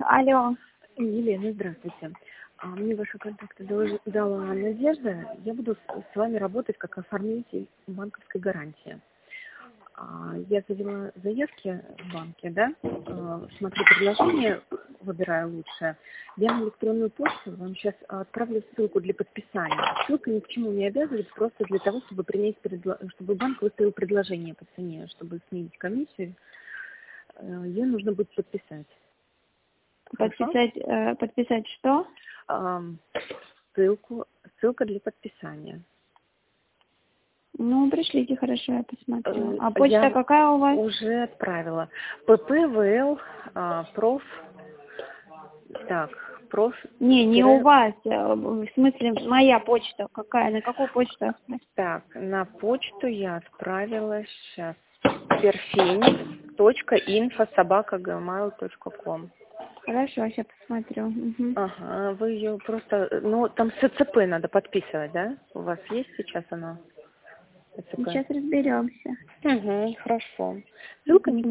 Алло. Елена, здравствуйте. Мне ваши контакты дала Надежда. Я буду с вами работать как оформитель банковской гарантии. Я завела заявки в банке, да? Смотрю предложение, выбираю лучшее. Я на электронную почту вам сейчас отправлю ссылку для подписания. Ссылка ни к чему не обязывает, просто для того, чтобы чтобы банк выставил предложение по цене, чтобы снизить комиссию. Ее нужно будет подписать. Хорошо? Подписать что? Ссылка для подписания. Ну, пришлите, хорошо, я посмотрю. А почта Я какая у вас? уже отправила. ППВЛ, проф. Так, проф. Не у вас. В смысле, моя почта какая? На какую почту отправить? Так, на почту я отправила сейчас. perfenis.info@gmail.com. Хорошо, сейчас посмотрю. Угу. Ага, вы ее просто, там СЦП надо подписывать, да? У вас есть сейчас оно? СЦП? Сейчас разберемся. Угу, хорошо. Ссылка не